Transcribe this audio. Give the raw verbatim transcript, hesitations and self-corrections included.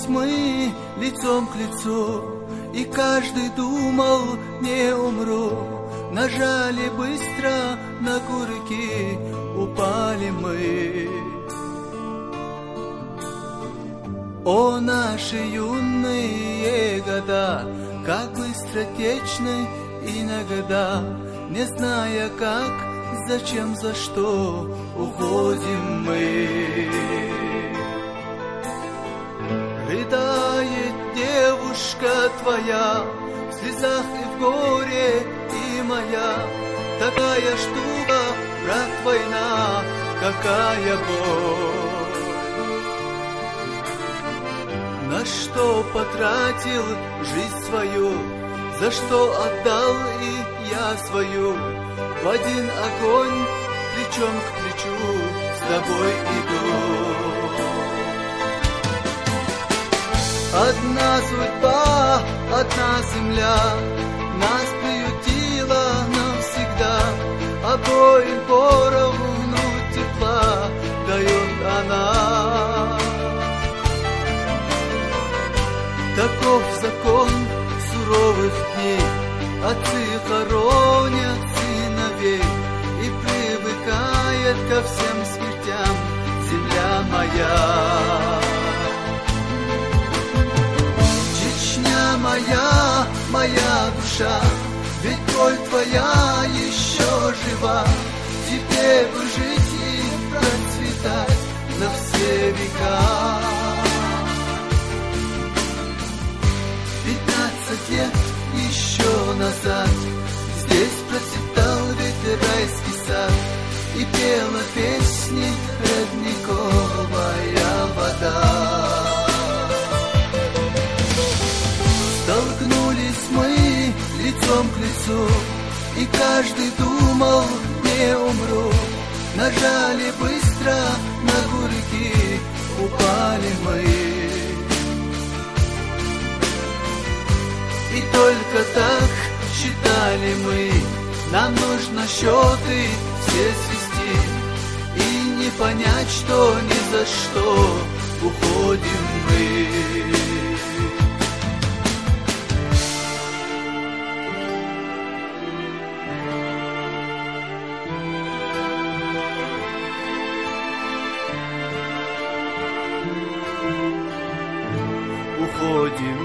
Столкнулись мы лицом к лицу, и каждый думал, не умру. Нажали быстро на курки, упали мы. О, наши юные года, как быстротечны иногда, не зная как, зачем, за что уходим мы. Рыдает девушка твоя, в слезах и в горе, и моя. Такая штука, брат, война, какая боль. На что потратил жизнь свою, за что отдал и я свою. В один огонь, плечом к плечу, с тобой иду. Одна судьба, одна земля нас приютила навсегда. Обоим поровну тепла дает она. Таков закон суровых дней, отцы хоронят сыновей, и привыкает ко всем смертям земля моя. Чечня моя, моя душа, ведь боль твоя еще жива. Тебе бы жить и процветать на все века. Пятнадцать лет еще назад здесь процветал ведь райский сад, и пела песни родниковая вода. Столкнулись мы лицом к лицу, и каждый думал, не умру. Нажали быстро на курки, упали мы. И только так считали мы, нам нужно счеты все свести и не понять, что ни за что уходим мы. Уходим